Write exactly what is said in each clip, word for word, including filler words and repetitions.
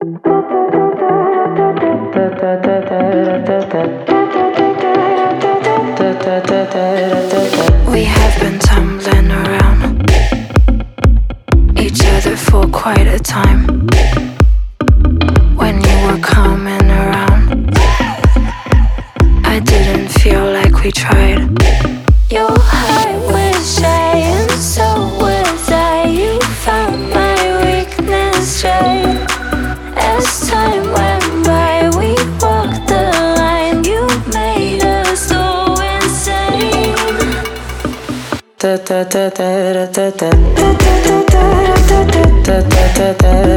We have been tumbling around each other for quite a time. When you were coming around, I didn't feel like we tried. Your heart was shy and so was I. You found my weakness right. As time went by, we walked the line. You made us so insane. Da da da da da da da da da da da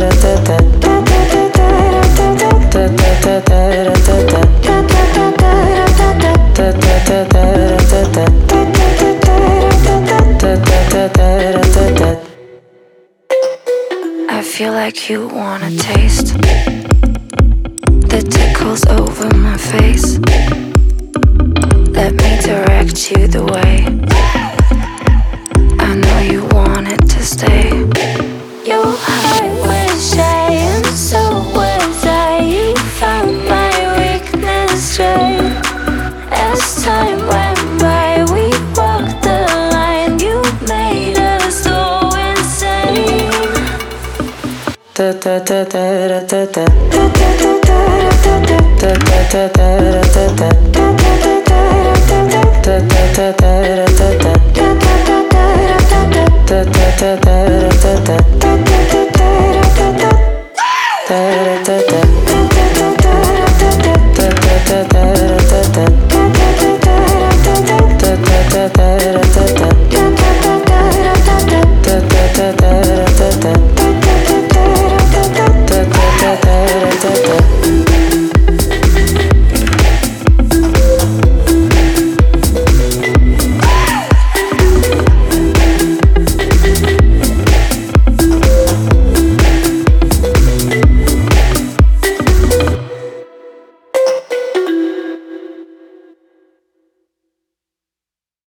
da. I feel like you wanna taste the tickles over my face. Let me direct you the way. I know you want it to stay. Your heart was shy and so was I. You found my weakness right. As time went by, we walked the line. You made us so insane. Da da da da da da da da da da da da